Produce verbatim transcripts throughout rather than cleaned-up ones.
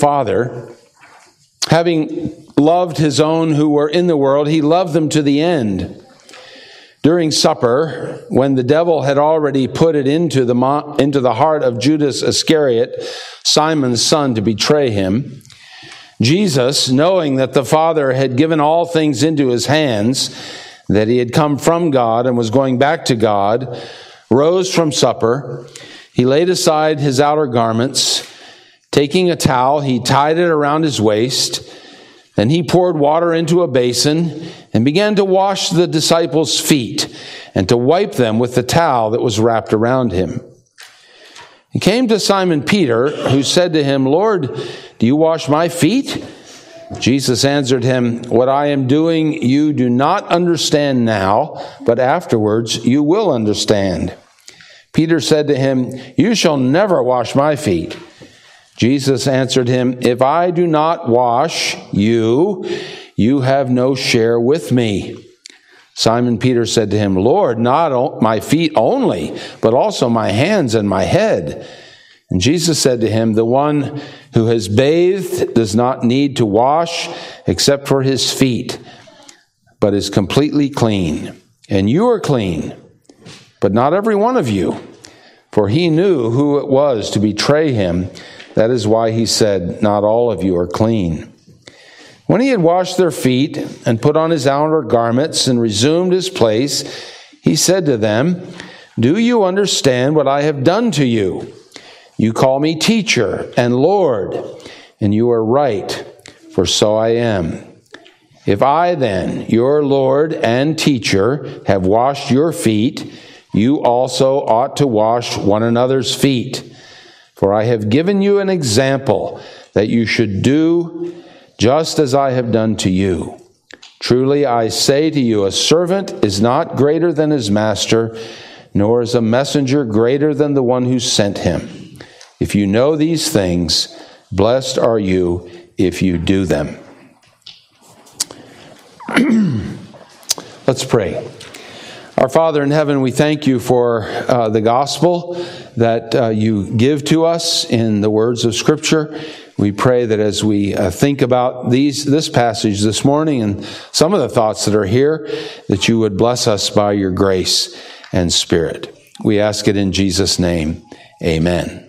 Father, having loved his own who were in the world, he loved them to the end. During supper, when the devil had already put it into the, into the heart of Judas Iscariot, Simon's son, to betray him, Jesus, knowing that the Father had given all things into his hands, that he had come from God and was going back to God, rose from supper. He laid aside his outer garments. Taking a towel, he tied it around his waist. Then he poured water into a basin and began to wash the disciples' feet and to wipe them with the towel that was wrapped around him. He came to Simon Peter, who said to him, "Lord, do you wash my feet?" Jesus answered him, "What I am doing you do not understand now, but afterwards you will understand." Peter said to him, "You shall never wash my feet." Jesus answered him, "If I do not wash you, you have no share with me." Simon Peter said to him, "Lord, not my feet only, but also my hands and my head." And Jesus said to him, "The one who has bathed does not need to wash except for his feet, but is completely clean. And you are clean, but not every one of you." For he knew who it was to betray him. That is why he said, "Not all of you are clean." When he had washed their feet and put on his outer garments and resumed his place, he said to them, "Do you understand what I have done to you? You call me teacher and Lord, and you are right, for so I am. If I then, your Lord and teacher, have washed your feet, you also ought to wash one another's feet. For I have given you an example that you should do just as I have done to you. Truly I say to you, a servant is not greater than his master, nor is a messenger greater than the one who sent him. If you know these things, blessed are you if you do them." Let's pray. Our Father in heaven, we thank you for uh, the gospel that uh, you give to us in the words of Scripture. We pray that as we uh, think about these this passage this morning and some of the thoughts that are here, that you would bless us by your grace and Spirit. We ask it in Jesus' name. Amen.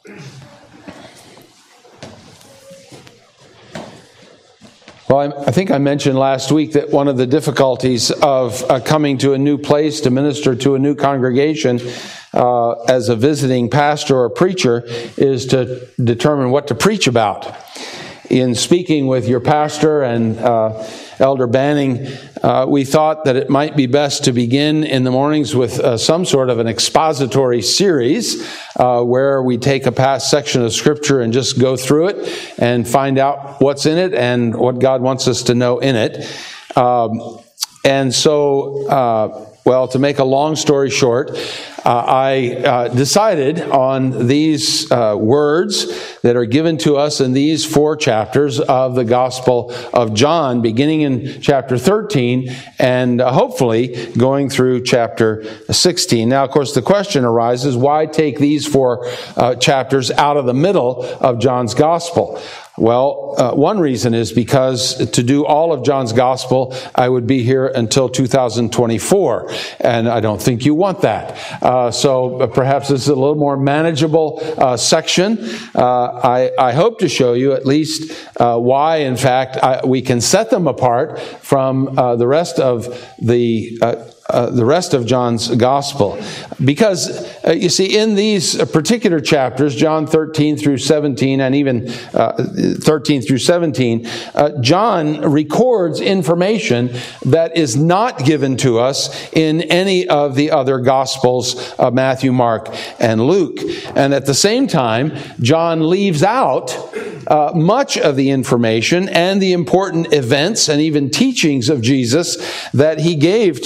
Well, I, I think I mentioned last week that one of the difficulties of uh, coming to a new place to minister to a new congregation uh, as a visiting pastor or preacher is to determine what to preach about. In speaking with your pastor and uh, Elder Banning, uh, we thought that it might be best to begin in the mornings with uh, some sort of an expository series uh, where we take a past section of Scripture and just go through it and find out what's in it and what God wants us to know in it. Um, and so, uh, well, to make a long story short, uh, I uh, decided on these uh, words that are given to us in these four chapters of the Gospel of John, beginning in chapter thirteen and uh, hopefully going through chapter sixteen. Now, of course, the question arises, why take these four uh, chapters out of the middle of John's Gospel? Well, uh, one reason is because to do all of John's Gospel, I would be here until two thousand twenty-four, and I don't think you want that. Uh, so perhaps this is a little more manageable uh, section. Uh, I, I hope to show you at least uh, why, in fact, I, we can set them apart from uh, the rest of the uh, Uh, the rest of John's Gospel. Because, uh, you see, in these particular chapters, John thirteen through seventeen, and even uh, thirteen through seventeen, uh, John records information that is not given to us in any of the other Gospels, uh, Matthew, Mark, and Luke. And at the same time, John leaves out uh, much of the information and the important events and even teachings of Jesus that he gave to his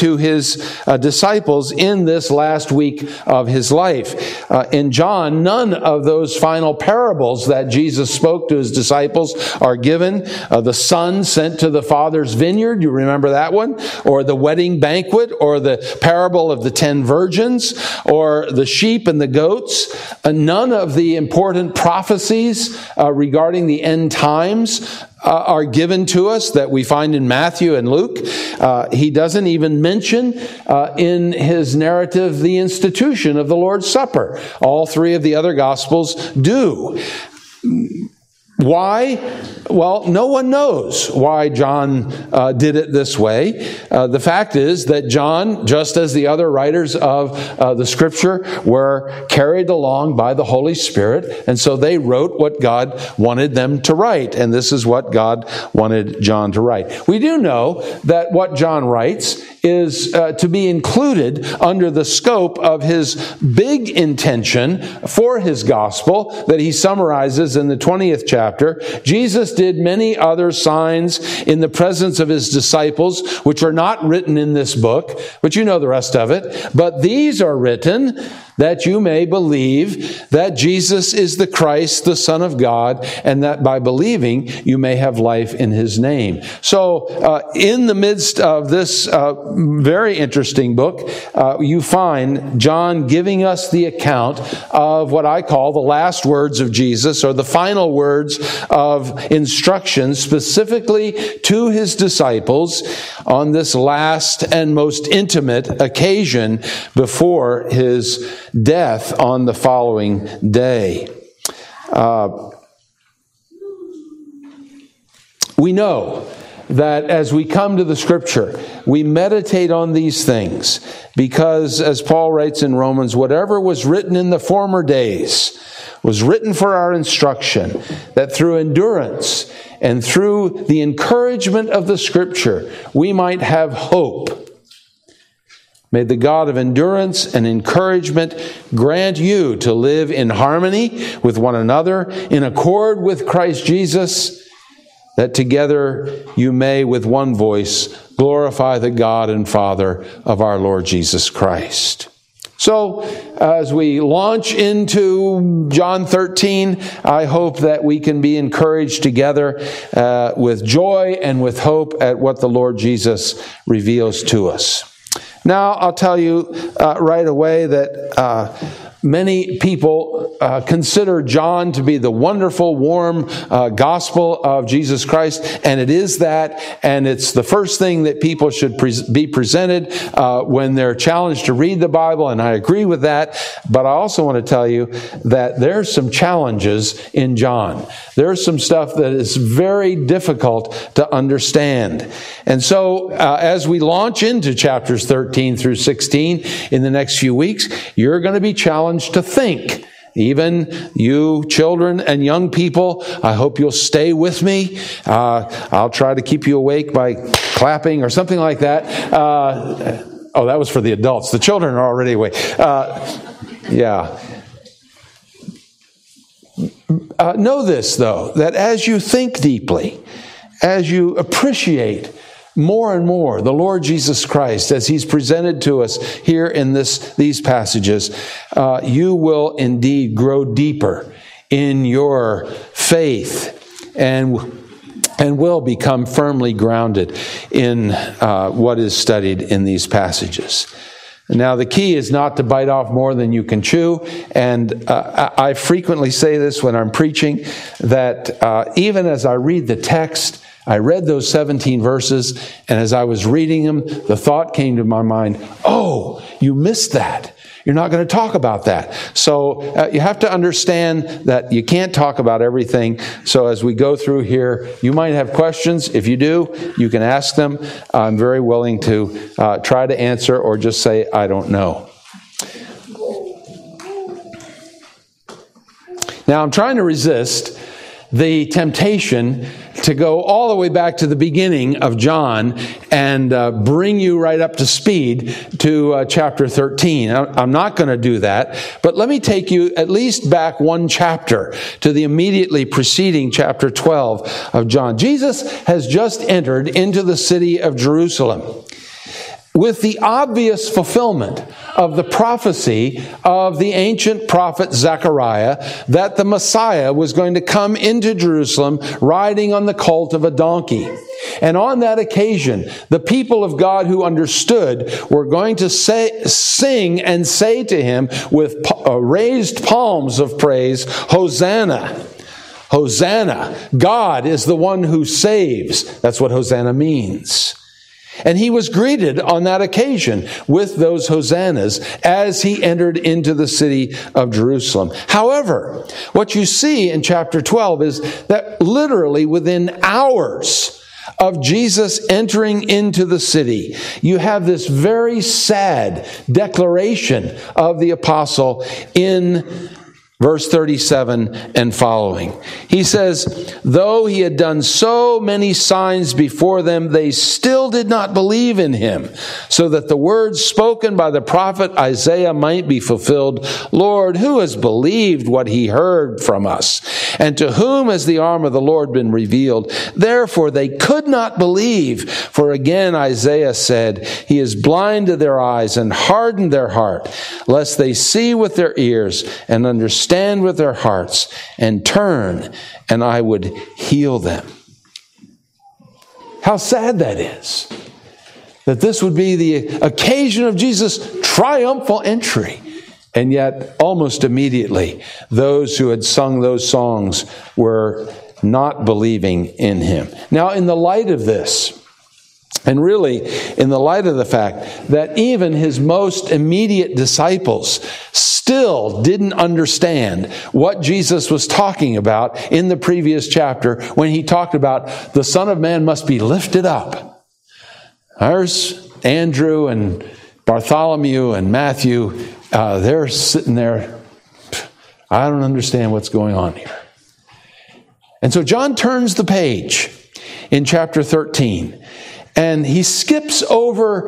his uh, disciples in this last week of his life. Uh, in John, none of those final parables that Jesus spoke to his disciples are given. Uh, the son sent to the father's vineyard, you remember that one? Or the wedding banquet, or the parable of the ten virgins, or the sheep and the goats. Uh, none of the important prophecies uh, regarding the end times Uh, are given to us that we find in Matthew and Luke. Uh, he doesn't even mention uh, in his narrative the institution of the Lord's Supper. All three of the other Gospels do. Why? Well, no one knows why John uh, did it this way. Uh, the fact is that John, just as the other writers of uh, the Scripture, were carried along by the Holy Spirit, and so they wrote what God wanted them to write, and this is what God wanted John to write. We do know that what John writes is uh, to be included under the scope of his big intention for his gospel that he summarizes in the twentieth chapter. Jesus did many other signs in the presence of his disciples, which are not written in this book, but you know the rest of it. But these are written that you may believe that Jesus is the Christ, the Son of God, and that by believing you may have life in his name. So uh, in the midst of this uh, very interesting book, uh, you find John giving us the account of what I call the last words of Jesus, or the final words of instruction specifically to his disciples on this last and most intimate occasion before his death on the following day. Uh, we know that as we come to the Scripture, we meditate on these things because, as Paul writes in Romans, whatever was written in the former days was written for our instruction, that through endurance and through the encouragement of the Scripture, we might have hope. May the God of endurance and encouragement grant you to live in harmony with one another, in accord with Christ Jesus, that together you may with one voice glorify the God and Father of our Lord Jesus Christ. So, as we launch into John thirteen, I hope that we can be encouraged together uh, with joy and with hope at what the Lord Jesus reveals to us. Now, I'll tell you uh, right away that uh, many people uh, consider John to be the wonderful, warm uh, gospel of Jesus Christ, and it is that, and it's the first thing that people should pre- be presented uh, when they're challenged to read the Bible, and I agree with that, but I also want to tell you that there's some challenges in John. There's some stuff that is very difficult to understand. And so, uh, as we launch into chapters thirteen through sixteen in the next few weeks, you're going to be challenged to think. Even you children and young people, I hope you'll stay with me. Uh, I'll try to keep you awake by clapping or something like that. Uh, oh, that was for the adults. The children are already awake. Uh, yeah. Uh, know this, though, that as you think deeply, as you appreciate more and more the Lord Jesus Christ as He's presented to us here in this these passages, uh, you will indeed grow deeper in your faith and and will become firmly grounded in uh, what is studied in these passages. Now, the key is not to bite off more than you can chew, and uh, I frequently say this when I'm preaching, that uh, even as I read the text, I read those seventeen verses, and as I was reading them, the thought came to my mind, oh, you missed that. You're not going to talk about that. So uh, you have to understand that you can't talk about everything. So as we go through here, you might have questions. If you do, you can ask them. I'm very willing to uh, try to answer or just say, I don't know. Now, I'm trying to resist the temptation to go all the way back to the beginning of John and uh, bring you right up to speed to uh, chapter thirteen. I'm not going to do that, but let me take you at least back one chapter to the immediately preceding chapter twelve of John. Jesus has just entered into the city of Jerusalem. with the obvious fulfillment of the prophecy of the ancient prophet Zechariah that the Messiah was going to come into Jerusalem riding on the colt of a donkey. And on that occasion, the people of God who understood were going to say, sing and say to him with raised palms of praise, Hosanna. Hosanna. God is the one who saves. That's what Hosanna means. And he was greeted on that occasion with those hosannas as he entered into the city of Jerusalem. However, what you see in chapter twelve is that literally within hours of Jesus entering into the city, you have this very sad declaration of the apostle in verse thirty-seven and following. He says, though he had done so many signs before them, they still did not believe in him, so that the words spoken by the prophet Isaiah might be fulfilled. Lord, who has believed what he heard from us? And to whom has the arm of the Lord been revealed? Therefore they could not believe. For again Isaiah said, he has blinded their eyes and hardened their heart, lest they see with their ears and understand Stand with their hearts and turn, and I would heal them. How sad that is. That this would be the occasion of Jesus' triumphal entry. And yet, almost immediately, those who had sung those songs were not believing in him. Now, in the light of this, and really, in the light of the fact that even his most immediate disciples still didn't understand what Jesus was talking about in the previous chapter when he talked about the Son of Man must be lifted up. There's Andrew and Bartholomew and Matthew. Uh, they're sitting there. I don't understand what's going on here. And so John turns the page in chapter thirteen. And he skips over,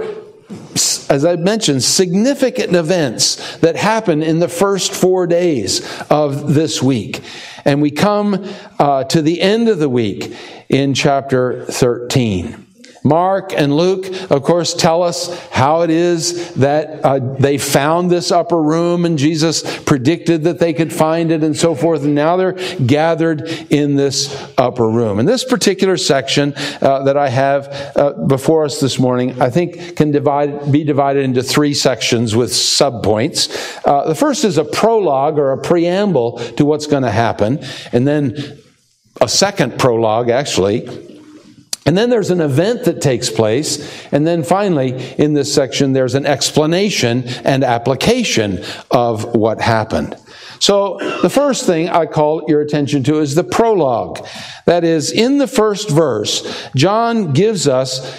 as I mentioned, significant events that happen in the first four days of this week. And we come uh, to the end of the week in chapter thirteen. Mark and Luke, of course, tell us how it is that uh, they found this upper room and Jesus predicted that they could find it and so forth. And now they're gathered in this upper room. And this particular section uh, that I have uh, before us this morning, I think can divide, be divided into three sections with subpoints. Uh, the first is a prologue or a preamble to what's going to happen. And then a second prologue, actually. And then there's an event that takes place. And then finally, in this section, there's an explanation and application of what happened. So the first thing I call your attention to is the prologue. That is, in the first verse, John gives us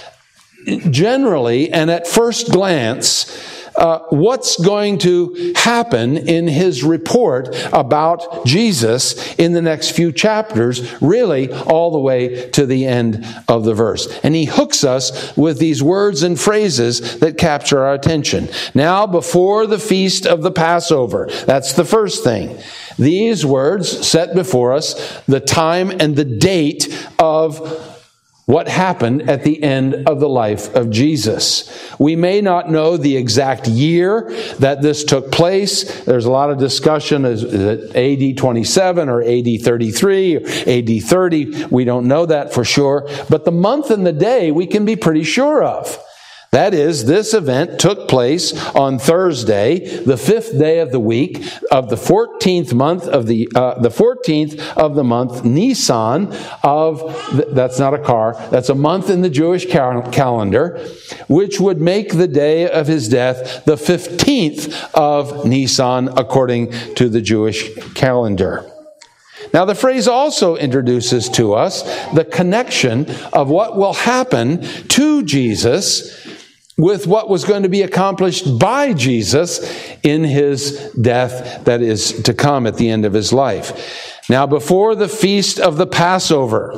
generally and at first glance Uh, what's going to happen in his report about Jesus in the next few chapters, really all the way to the end of the verse. And he hooks us with these words and phrases that capture our attention. Now, before the feast of the Passover, that's the first thing. These words set before us the time and the date of what happened at the end of the life of Jesus. We may not know the exact year that this took place. There's a lot of discussion. Is it A D twenty-seven or A D thirty-three or A D thirty? We don't know that for sure. But the month and the day we can be pretty sure of. That is, this event took place on Thursday, the fifth day of the week of the fourteenth month of the uh, the fourteenth of the month Nisan of that's not a car, that's a month in the Jewish cal- calendar, which would make the day of his death the fifteenth of Nisan according to the Jewish calendar. Now, the phrase also introduces to us the connection of what will happen to Jesus with what was going to be accomplished by Jesus in his death that is to come at the end of his life. Now, before the feast of the Passover,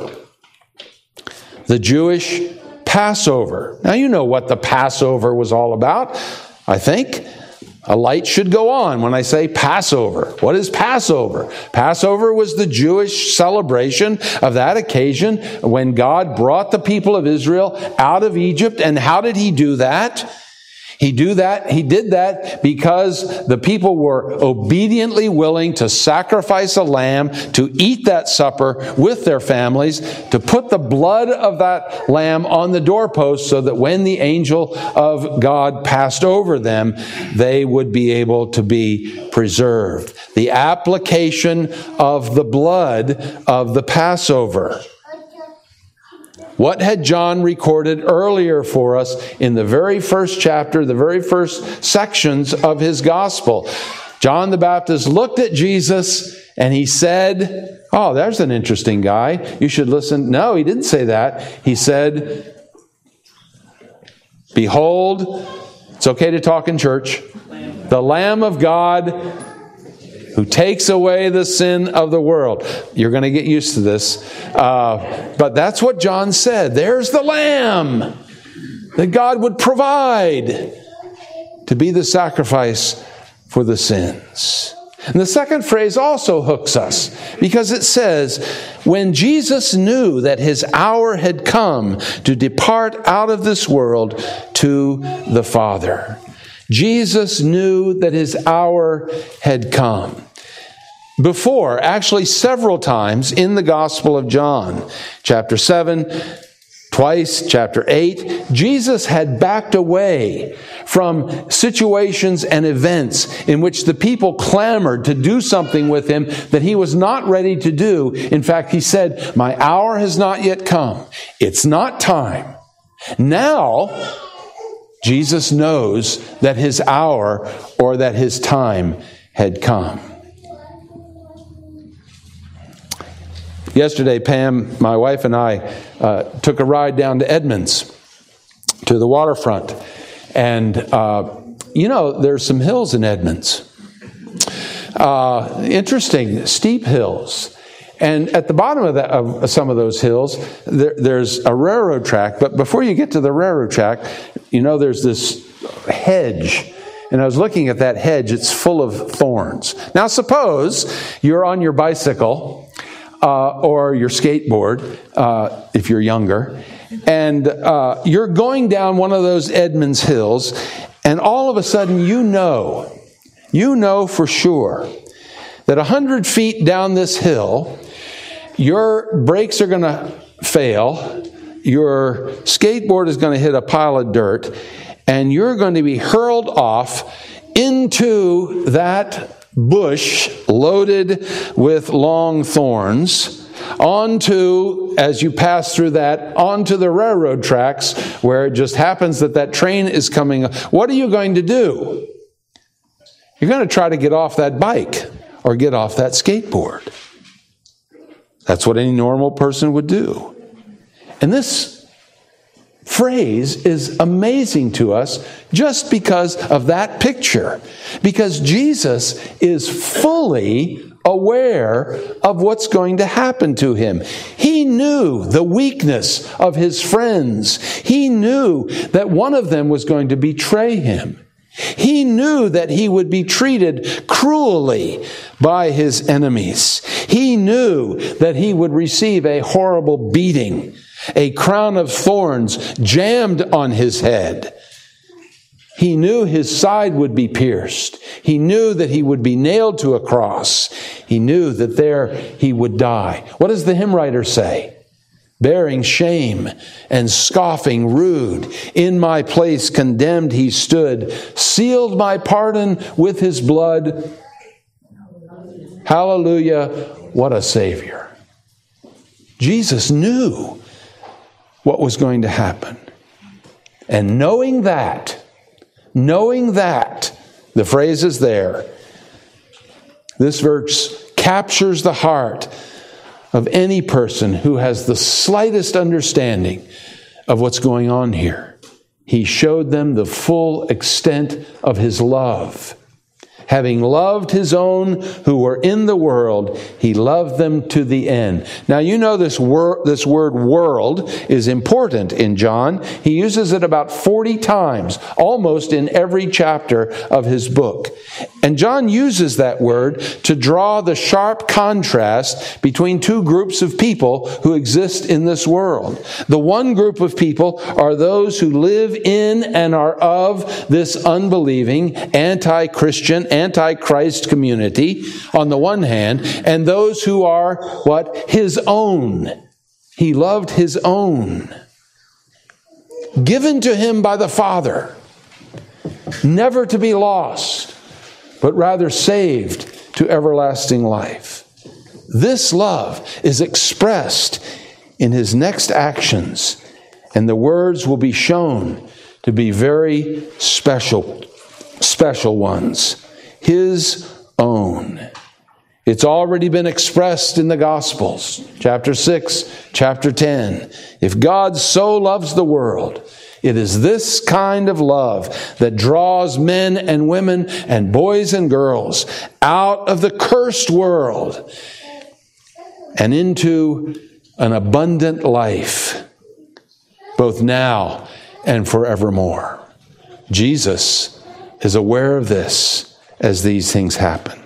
the Jewish Passover. Now, you know what the Passover was all about, I think. A light should go on when I say Passover. What is Passover? Passover was the Jewish celebration of that occasion when God brought the people of Israel out of Egypt. And how did he do that? He do that. He did that because the people were obediently willing to sacrifice a lamb, to eat that supper with their families, to put the blood of that lamb on the doorpost so that when the angel of God passed over them, they would be able to be preserved. The application of the blood of the Passover. What had John recorded earlier for us in the very first chapter, the very first sections of his gospel? John the Baptist looked at Jesus and he said, oh, there's an interesting guy. You should listen. No, he didn't say that. He said, behold, it's okay to talk in church, the Lamb of God who takes away the sin of the world. You're going to get used to this. Uh, but that's what John said. There's the Lamb that God would provide to be the sacrifice for the sins. And the second phrase also hooks us because it says, when Jesus knew that his hour had come to depart out of this world to the Father. Jesus knew that his hour had come. Before, actually several times in the Gospel of John, chapter seven, twice, chapter eight, Jesus had backed away from situations and events in which the people clamored to do something with him that he was not ready to do. In fact, he said, my hour has not yet come. It's not time. Now, Jesus knows that his hour or that his time had come. Yesterday, Pam, my wife, and I uh, took a ride down to Edmonds, to the waterfront. And, uh, you know, there's some hills in Edmonds. Uh, interesting, steep hills. And at the bottom of, that, of some of those hills, there, there's a railroad track. But before you get to the railroad track, you know, there's this hedge. And I was looking at that hedge. It's full of thorns. Now, suppose you're on your bicycle uh, or your skateboard, uh, if you're younger, and uh, you're going down one of those Edmonds hills, and all of a sudden you know, you know for sure that a hundred feet down this hill, your brakes are going to fail, your skateboard is going to hit a pile of dirt, and you're going to be hurled off into that bush loaded with long thorns, onto, as you pass through that, onto the railroad tracks where it just happens that that train is coming. What are you going to do? You're going to try to get off that bike or get off that skateboard. That's what any normal person would do. And this phrase is amazing to us just because of that picture. Because Jesus is fully aware of what's going to happen to him. He knew the weakness of his friends. He knew that one of them was going to betray him. He knew that he would be treated cruelly by his enemies. He knew that he would receive a horrible beating, a crown of thorns jammed on his head. He knew his side would be pierced. He knew that he would be nailed to a cross. He knew that there he would die. What does the hymn writer say? Bearing shame and scoffing rude, in my place condemned he stood, sealed my pardon with his blood. Hallelujah, what a Savior. Jesus knew what was going to happen. And knowing that, knowing that, the phrase is there, this verse captures the heart of any person who has the slightest understanding of what's going on here. He showed them the full extent of his love. Having loved his own who were in the world, he loved them to the end. Now you know this word, this word world is important in John. He uses it about forty times, almost in every chapter of his book. And John uses that word to draw the sharp contrast between two groups of people who exist in this world. The one group of people are those who live in and are of this unbelieving, anti-Christian, anti-Christ community on the one hand, and those who are, what? His own. He loved his own. Given to him by the Father, never to be lost, but rather saved to everlasting life. This love is expressed in his next actions, and the words will be shown to be very special, special ones. His own. It's already been expressed in the Gospels, chapter six, chapter ten. If God so loves the world, it is this kind of love that draws men and women and boys and girls out of the cursed world and into an abundant life, both now and forevermore. Jesus is aware of this as these things happen.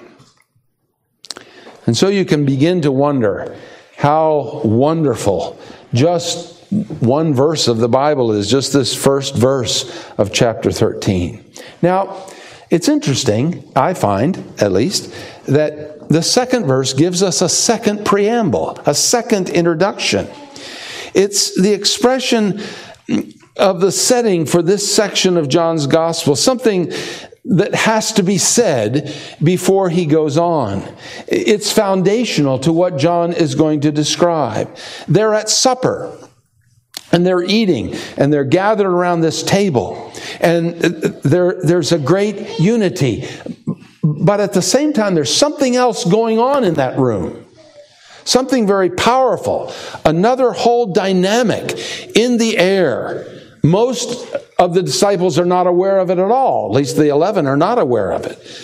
And so you can begin to wonder how wonderful just one verse of the Bible is, just this first verse of chapter thirteen. Now, it's interesting, I find, at least, that the second verse gives us a second preamble, a second introduction. It's the expression of the setting for this section of John's Gospel, something that has to be said before he goes on. It's foundational to what John is going to describe. They're at supper, and they're eating, and they're gathered around this table, and there, there's a great unity. But at the same time, there's something else going on in that room. Something very powerful. Another whole dynamic in the air. Most of the disciples are not aware of it at all. At least the eleven are not aware of it.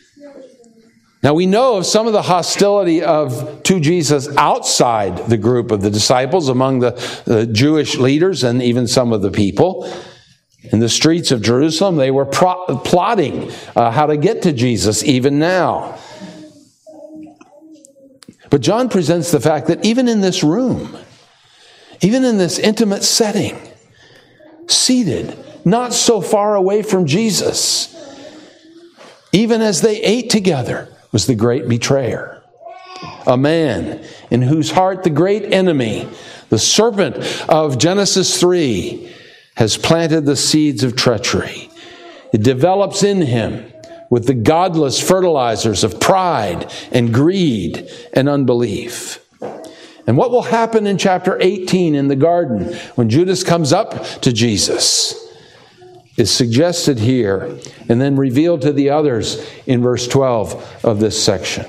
Now we know of some of the hostility of to Jesus outside the group of the disciples, among the, the Jewish leaders and even some of the people. In the streets of Jerusalem, they were pro- plotting uh, how to get to Jesus even now. But John presents the fact that even in this room, even in this intimate setting, seated, not so far away from Jesus, even as they ate together, was the great betrayer. A man in whose heart the great enemy, the serpent of Genesis three, has planted the seeds of treachery. It develops in him with the godless fertilizers of pride and greed and unbelief. And what will happen in chapter eighteen in the garden when Judas comes up to Jesus is suggested here and then revealed to the others in verse twelve of this section.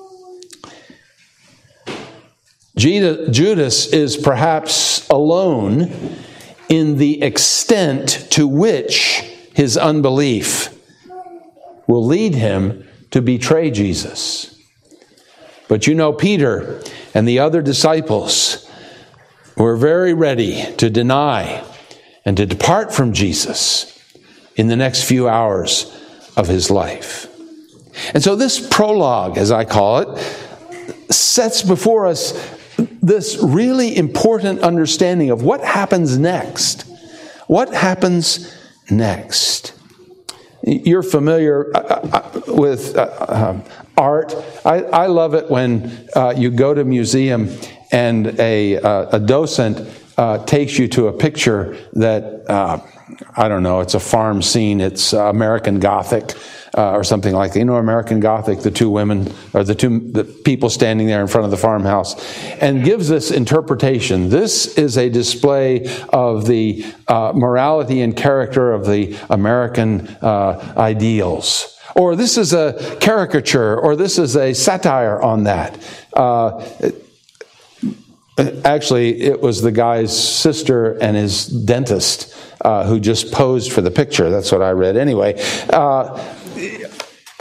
Judas is perhaps alone in the extent to which his unbelief will lead him to betray Jesus. But you know, Peter and the other disciples were very ready to deny and to depart from Jesus in the next few hours of his life. And so this prologue, as I call it, sets before us this really important understanding of what happens next. What happens next? You're familiar with art. I, I love it when uh, you go to a museum and a, uh, a docent uh, takes you to a picture that, uh, I don't know, it's a farm scene, it's uh, American Gothic. Uh, or something like that. You know, American Gothic, the two women, or the two the people standing there in front of the farmhouse, and gives this interpretation. This is a display of the uh, morality and character of the American uh, ideals. Or this is a caricature, or this is a satire on that. Uh, actually, it was the guy's sister and his dentist uh, who just posed for the picture. That's what I read anyway. Uh, You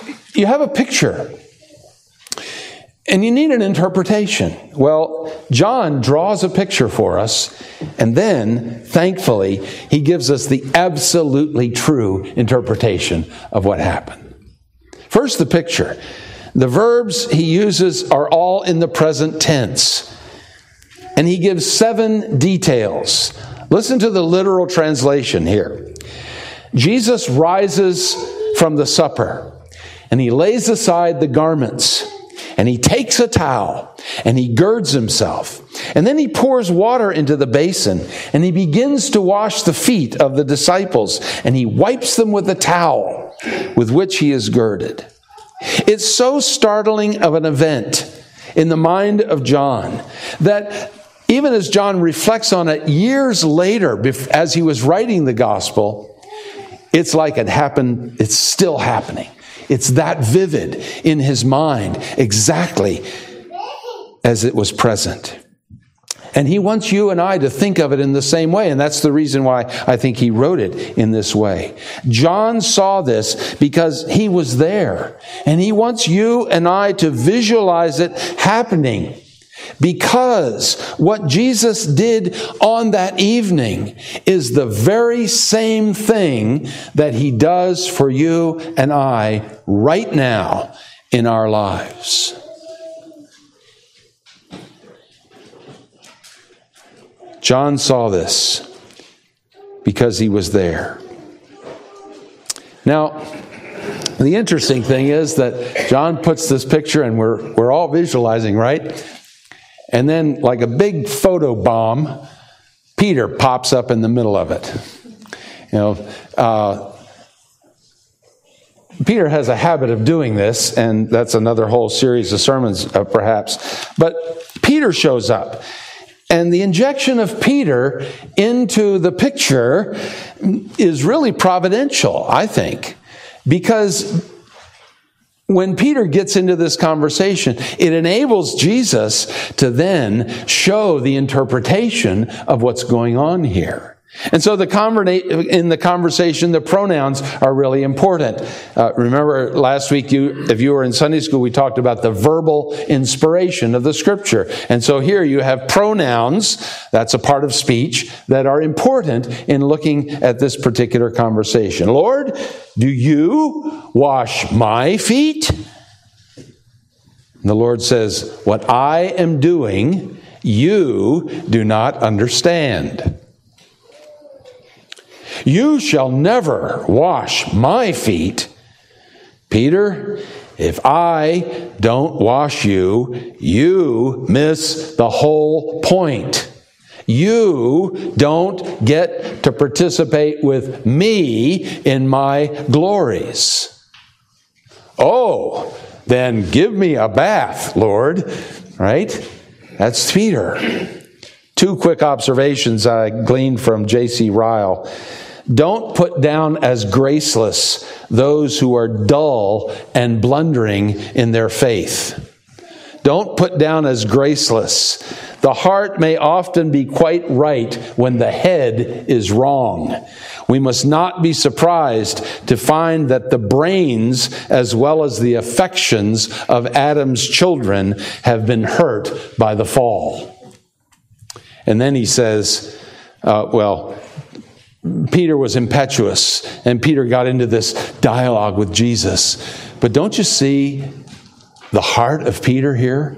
you have a picture and you need an interpretation. Well, John draws a picture for us, and then, thankfully, he gives us the absolutely true interpretation of what happened. First, the picture. The verbs he uses are all in the present tense, and he gives seven details. Listen to the literal translation here. Jesus rises from the supper, and he lays aside the garments, and he takes a towel, and he girds himself. And then he pours water into the basin, and he begins to wash the feet of the disciples, and he wipes them with the towel with which he is girded. It's so startling of an event in the mind of John that even as John reflects on it years later, as he was writing the gospel, it's like it happened, it's still happening. It's that vivid in his mind, exactly as it was present. And he wants you and I to think of it in the same way, and that's the reason why I think he wrote it in this way. John saw this because he was there, and he wants you and I to visualize it happening. Because what Jesus did on that evening is the very same thing that he does for you and I right now in our lives. John saw this because he was there. Now, the interesting thing is that John puts this picture, and we're we're all visualizing, right? And then, like a big photo bomb, Peter pops up in the middle of it. You know, uh, Peter has a habit of doing this, and that's another whole series of sermons, uh, perhaps. But Peter shows up. And the injection of Peter into the picture is really providential, I think, because when Peter gets into this conversation, it enables Jesus to then show the interpretation of what's going on here. And so the conversa- in the conversation, the pronouns are really important. Uh, remember last week, you, if you were in Sunday school, we talked about the verbal inspiration of the Scripture. And so here you have pronouns, that's a part of speech, that are important in looking at this particular conversation. Lord, do you wash my feet? And the Lord says, what I am doing, you do not understand. You shall never wash my feet. Peter, if I don't wash you, you miss the whole point. You don't get to participate with me in my glories. Oh, then give me a bath, Lord. Right? That's Peter. Two quick observations I gleaned from J C Ryle. Don't put down as graceless those who are dull and blundering in their faith. Don't put down as graceless. The heart may often be quite right when the head is wrong. We must not be surprised to find that the brains, as well as the affections of Adam's children, have been hurt by the fall. And then he says, uh, well, Peter was impetuous, and Peter got into this dialogue with Jesus. But don't you see the heart of Peter here?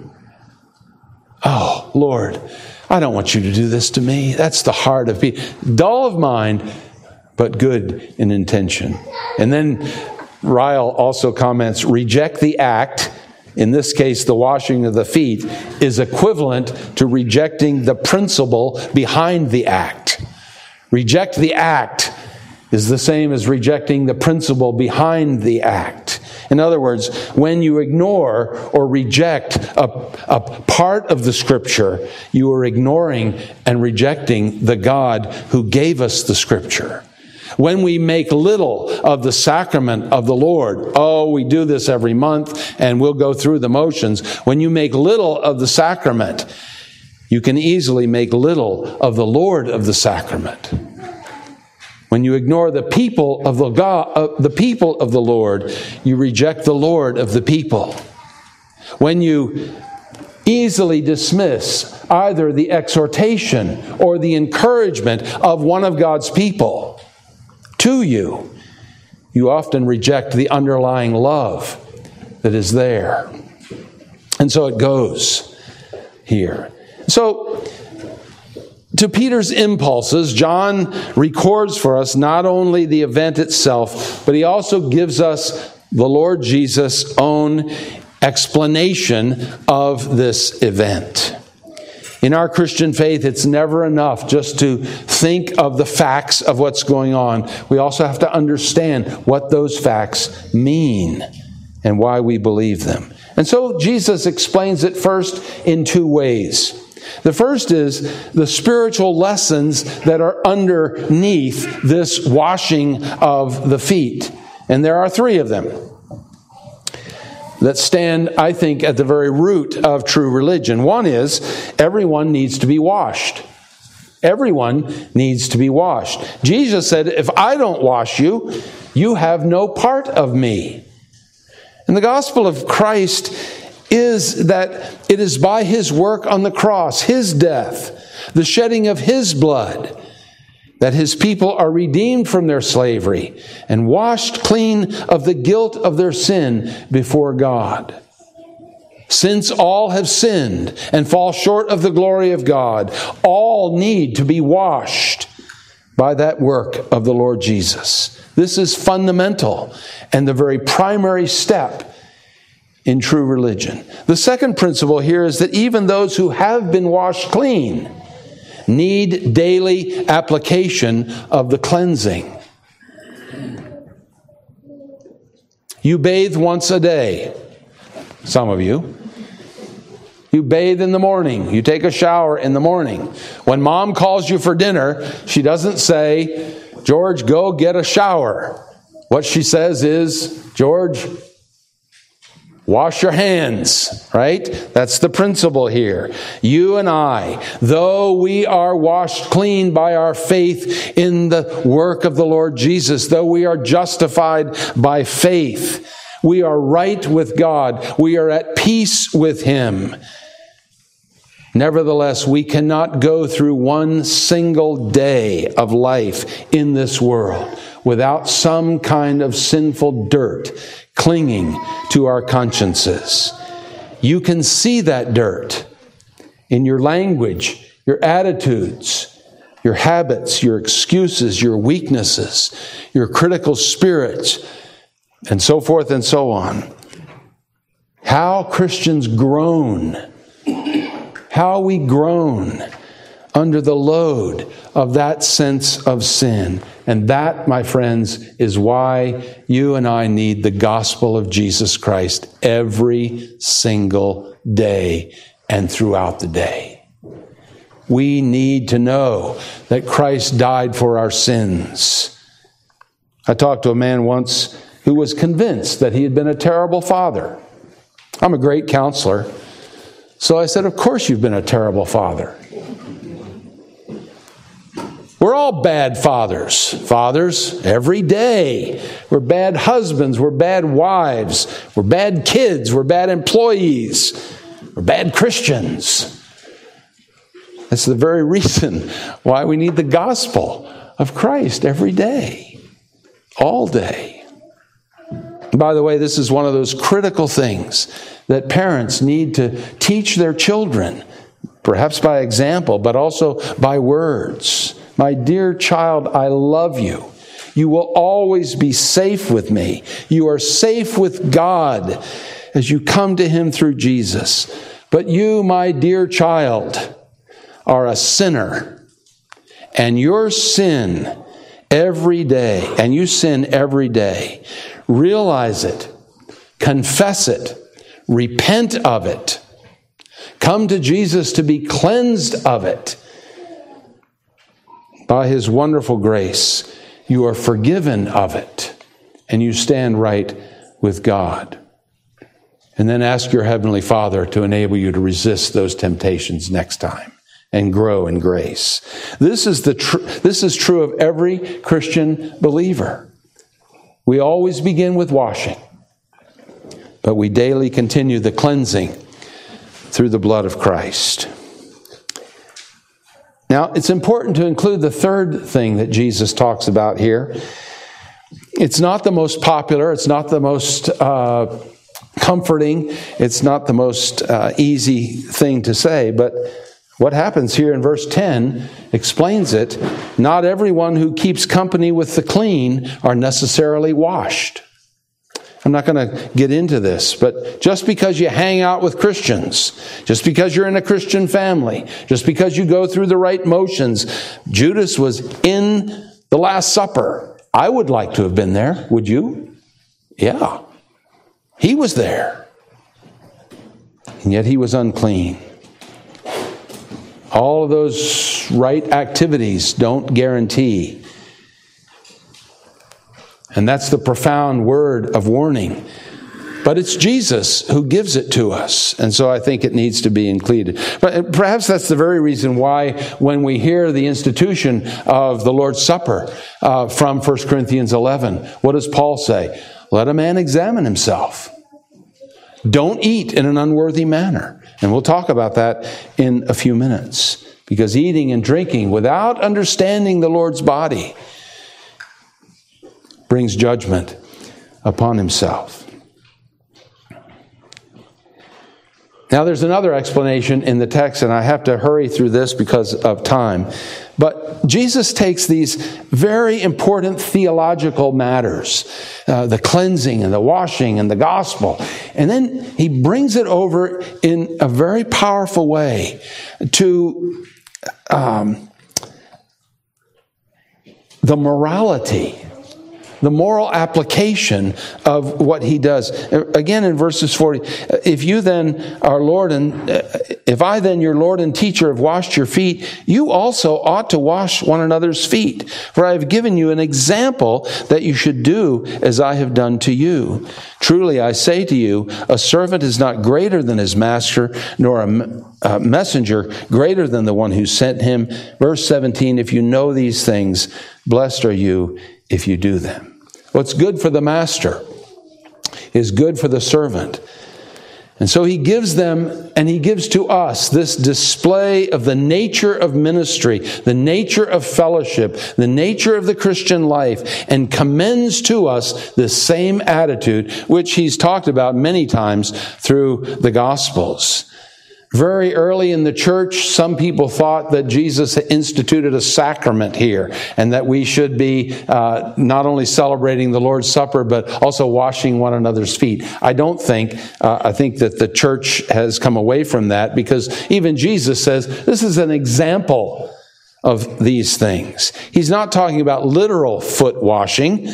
Oh, Lord, I don't want you to do this to me. That's the heart of Peter. Dull of mind, but good in intention. And then Ryle also comments, reject the act, in this case the washing of the feet, is equivalent to rejecting the principle behind the act. Reject the act is the same as rejecting the principle behind the act. In other words, when you ignore or reject a, a part of the Scripture, you are ignoring and rejecting the God who gave us the Scripture. When we make little of the sacrament of the Lord, oh, we do this every month and we'll go through the motions. When you make little of the sacrament, you can easily make little of the Lord of the sacrament. When you ignore the people of the God, uh, the people of the Lord, you reject the Lord of the people. When you easily dismiss either the exhortation or the encouragement of one of God's people to you, you often reject the underlying love that is there. And so it goes here. So, to Peter's impulses, John records for us not only the event itself, but he also gives us the Lord Jesus' own explanation of this event. In our Christian faith, it's never enough just to think of the facts of what's going on. We also have to understand what those facts mean and why we believe them. And so Jesus explains it first in two ways. The first is the spiritual lessons that are underneath this washing of the feet. And there are three of them that stand, I think, at the very root of true religion. One is, everyone needs to be washed. Everyone needs to be washed. Jesus said, if I don't wash you, you have no part of me. And the gospel of Christ is that it is by His work on the cross, His death, the shedding of His blood, that His people are redeemed from their slavery and washed clean of the guilt of their sin before God. Since all have sinned and fall short of the glory of God, all need to be washed by that work of the Lord Jesus. This is fundamental and the very primary step in true religion. The second principle here is that even those who have been washed clean need daily application of the cleansing. You bathe once a day. Some of you. You bathe in the morning. You take a shower in the morning. When mom calls you for dinner, she doesn't say, George, go get a shower. What she says is, George, wash your hands, right? That's the principle here. You and I, though we are washed clean by our faith in the work of the Lord Jesus, though we are justified by faith, we are right with God, we are at peace with Him. Nevertheless, we cannot go through one single day of life in this world without some kind of sinful dirt clinging to our consciences. You can see that dirt in your language, your attitudes, your habits, your excuses, your weaknesses, your critical spirits, and so forth and so on. How Christians groan, how we groan under the load of that sense of sin. And that, my friends, is why you and I need the gospel of Jesus Christ every single day and throughout the day. We need to know that Christ died for our sins. I talked to a man once who was convinced that he had been a terrible father. I'm a great counselor. So I said, of course you've been a terrible father. We're all bad fathers. Fathers, every day. We're bad husbands. We're bad wives. We're bad kids. We're bad employees. We're bad Christians. That's the very reason why we need the gospel of Christ every day. All day. By the way, this is one of those critical things that parents need to teach their children, perhaps by example, but also by words. My dear child, I love you. You will always be safe with me. You are safe with God as you come to Him through Jesus. But you, my dear child, are a sinner. And your sin every day, and you sin every day, realize it, confess it, repent of it, come to Jesus to be cleansed of it. By His wonderful grace, you are forgiven of it, and you stand right with God. And then ask your Heavenly Father to enable you to resist those temptations next time and grow in grace. This is the tr- this is true of every Christian believer. We always begin with washing, but we daily continue the cleansing through the blood of Christ. Now, it's important to include the third thing that Jesus talks about here. It's not the most popular, it's not the most uh, comforting, it's not the most uh, easy thing to say, but what happens here in verse ten explains it. Not everyone who keeps company with the clean are necessarily washed. I'm not going to get into this, but just because you hang out with Christians, just because you're in a Christian family, just because you go through the right motions, Judas was in the Last Supper. I would like to have been there. Would you? Yeah. He was there. And yet he was unclean. All of those right activities don't guarantee. And that's the profound word of warning. But it's Jesus who gives it to us. And so I think it needs to be included. But perhaps that's the very reason why when we hear the institution of the Lord's Supper uh, from First Corinthians eleven, what does Paul say? Let a man examine himself. Don't eat in an unworthy manner. And we'll talk about that in a few minutes. Because eating and drinking without understanding the Lord's body brings judgment upon himself. Now there's another explanation in the text, and I have to hurry through this because of time. But Jesus takes these very important theological matters, uh, the cleansing and the washing and the gospel, and then he brings it over in a very powerful way to um, the morality, the moral application of what he does. Again, in verses forty, if you then are Lord and if I then your Lord and teacher have washed your feet, you also ought to wash one another's feet. For I have given you an example that you should do as I have done to you. Truly I say to you, a servant is not greater than his master, nor a, a messenger greater than the one who sent him. Verse seventeen, if you know these things, blessed are you if you do them. What's good for the master is good for the servant. And so he gives them, and he gives to us this display of the nature of ministry, the nature of fellowship, the nature of the Christian life, and commends to us the same attitude, which he's talked about many times through the Gospels. Very early in the church, some people thought that Jesus instituted a sacrament here and that we should be uh, not only celebrating the Lord's Supper, but also washing one another's feet. I don't think, uh, I think that the church has come away from that because even Jesus says this is an example of these things. He's not talking about literal foot washing,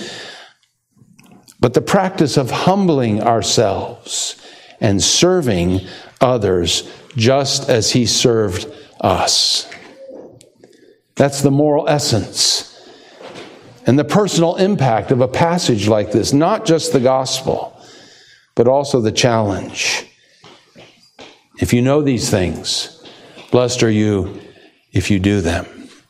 but the practice of humbling ourselves and serving others just as he served us. That's the moral essence and the personal impact of a passage like this, not just the gospel, but also the challenge. If you know these things, blessed are you if you do them.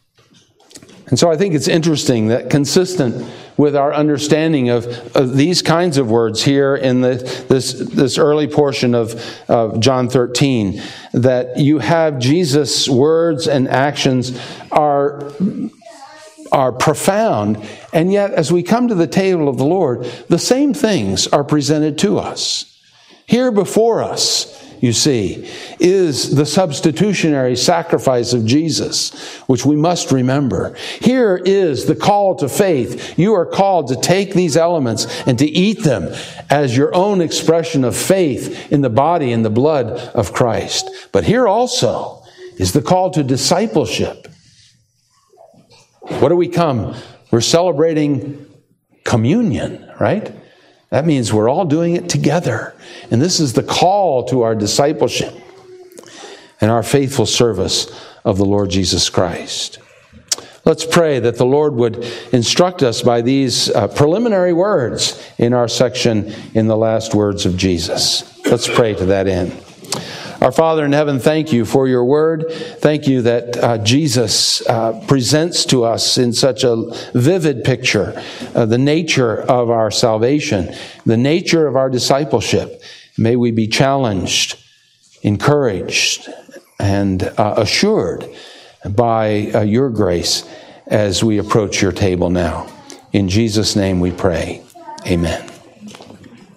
And so I think it's interesting that consistent with our understanding of, of these kinds of words here in the, this, this early portion of, of John thirteen, that you have Jesus' words and actions are, are profound, and yet as we come to the table of the Lord, the same things are presented to us. Here before us, you see, is the substitutionary sacrifice of Jesus, which we must remember. Here is the call to faith. You are called to take these elements and to eat them as your own expression of faith in the body and the blood of Christ. But here also is the call to discipleship. What do we come? We're celebrating communion, right? That means we're all doing it together. And this is the call to our discipleship and our faithful service of the Lord Jesus Christ. Let's pray that the Lord would instruct us by these uh, preliminary words in our section in the last words of Jesus. Let's pray to that end. Our Father in heaven, thank you for your word. Thank you that uh, Jesus uh, presents to us in such a vivid picture uh, the nature of our salvation, the nature of our discipleship. May we be challenged, encouraged, and uh, assured by uh, your grace as we approach your table now. In Jesus' name we pray. Amen.